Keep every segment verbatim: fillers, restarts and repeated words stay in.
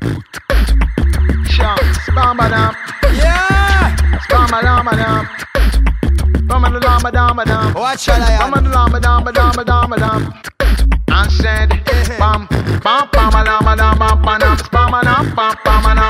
Spam-a-dam. Yeah. Spam-a-dam-a-dam. Spam-a-dam-a-dam-a-dam. What shall I have? Spam-a-dam-a-dam-a-dam-a-dam. I said, bam, bam, bam, bam, bam, bam, bam, bam, bam, bam, bam, bam, bam,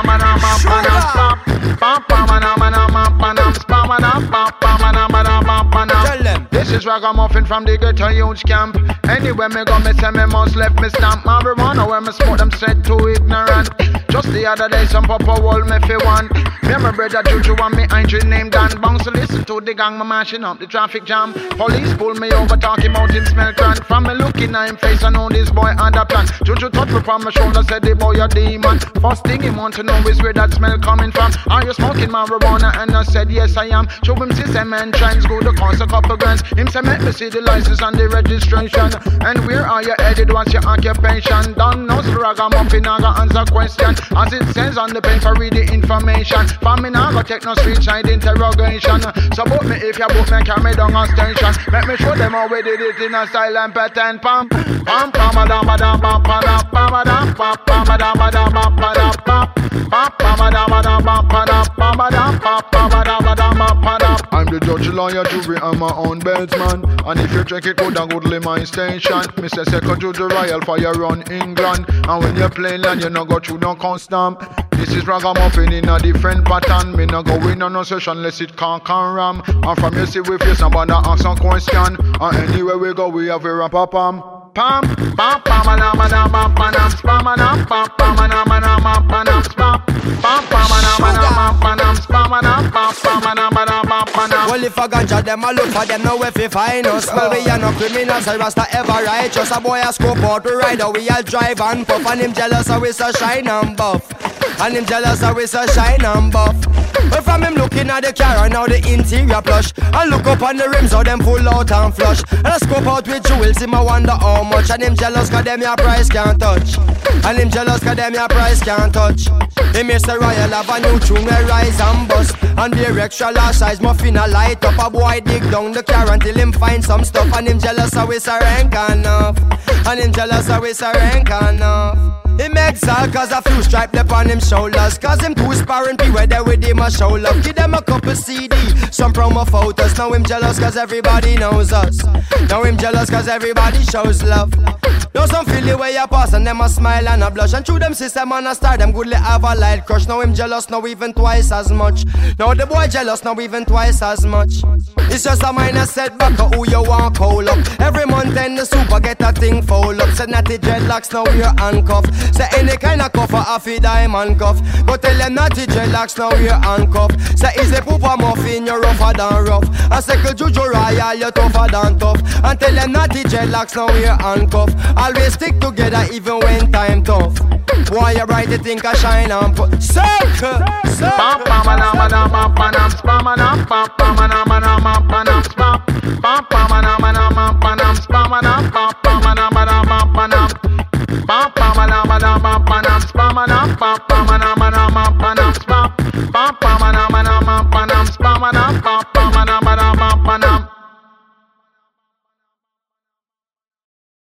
bam, bam, bam. This is Ragamuffin from the ghetto youth camp. Anywhere me go, me say me must left me stamp. Marijuana where me smoke them said too ignorant. Just the other day some papa wall me fi one. Me and my brother Juju and me Andrew named Dan Bounce to listen to the gang me mashing up the traffic jam. Police pull me over talking about him smell cran. From me looking at him face I know this boy had a plan. Juju touch me from my shoulder said the boy a demon. First thing he want to know is where that smell coming from. Are you smoking marijuana? And I said yes I am. Show him system and trends go to cost a couple grand. Him say make me see the license and the registration. And where are you headed? What's your occupation? Don't know Ragamuffin I got answer question. As it says on the paper read the information. For me now go take no street side interrogation. So book me if you book me carry down a station. Let me show them how we did it in a silent pattern. Pam pam pam a dam a dam pam pam pam a dam pam pam a dam a dam pam pam pam pam a dam a dam pam pam pam a dam pam pam a dam a dam pam pam. I'm the judge, lawyer, jury, and my own beltsman. And if you check it good and goodly my station, Mister Second Judge Royal Fire run England. And when you play land, you no go through no custom. This is Ragamuffin in a different pattern. Me no go in on no session unless it can't can ram. And from you see we face somebody ask some question. And anywhere we go we have a rap a pam. Pam pam pam a dam a dam pam pam spam a dam pam pam a dam a dam pam pam spam pam pam a dam a dam pam pam spam a dam pam pam a dam a dam pam pam. Well if a ganja them a look for them know if we find us. Well we are no criminals, so Rasta ever righteous. A boy a scope out to ride, we all drive and puff. And him jealous so we so shine and buff. And him jealous so we so shine and buff. Well from him looking at the car and now the interior plush. And look up on the rims how them full out and flush. And I scope out with jewels him a wonder how much. And him jealous cause them your price can't touch. And him jealous cause them your price can't touch. Him Mister Royal have a new tune where rise and bust. And be extra large size muffin a light up. A boy dig down the car until him find some stuff. And him jealous how we so rank enough. And him jealous how we so rank enough. He makes all cause a few stripe left on him shoulders. Cause him too sparring be where they with him a show love. Give them a couple C D, some promo photos. Now him jealous cause everybody knows us. Now him jealous cause everybody shows love. Now some feel the way you pass and them a smile and a blush. And through them system and a star them goodly have a light crush. Now him jealous now even twice as much. Now the boy jealous now even twice as much. It's just a minor setback of who you want call up. Every month in the super get a thing fold up. Said natty dreadlocks now we're handcuffed. Say any kind of cuff a fi diamond cuff. But tell them natty dreadlocks now we're handcuffed. Say is a poop a muffin you're rougher than rough. A second Juju Royal you're tougher than tough. And tell them natty dreadlocks now we're handcuffed. Always stick together even when time tough. Why you bright you think I shine and put circle, circle. Pam pam a dam a dam pam pam spam a dam pam pam a dam a dam pam pam spam pam pam a dam a dam pam pam spam a dam pam pam a dam a dam pam pam pam pam a dam a dam pam pam spam a dam pam pam a dam a dam pam pam spam.